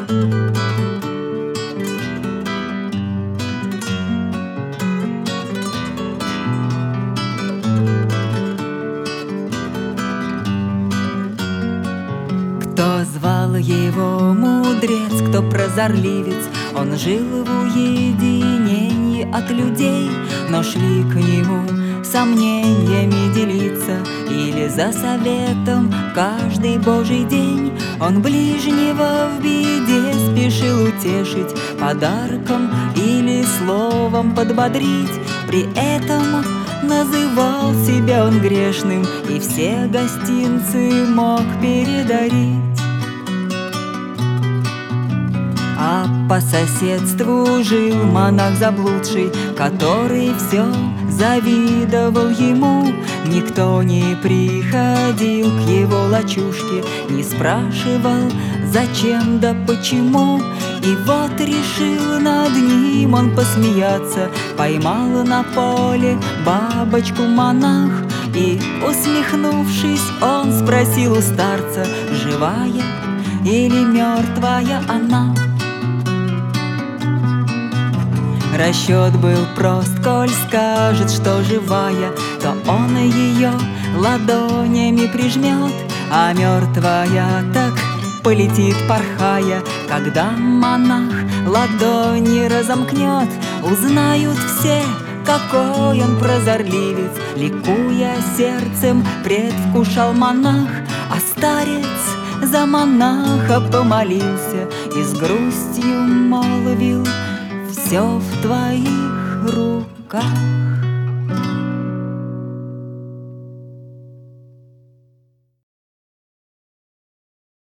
Кто звал его мудрец, кто прозорливец, он жил в уединении от людей, но шли к нему сомнениями делиться или за советом каждый божий день. Он ближнего в беде спешил утешить подарком или словом подбодрить. При этом называл себя он грешным и все гостинцы мог передарить. А по соседству жил монах заблудший, который все завидовал ему. Никто не приходил к его лачушке, не спрашивал, зачем да почему. И вот решил над ним он посмеяться, поймал на поле бабочку монах. И, усмехнувшись, он спросил у старца, живая или мертвая она. Расчет был прост, коль скажет, что живая, то он ее ладонями прижмет, а мертвая так полетит, порхая. Когда монах ладони разомкнет, узнают все, какой он прозорливец. Ликуя сердцем, предвкушал монах, а старец за монаха помолился и с грустью молвил: все в твоих руках.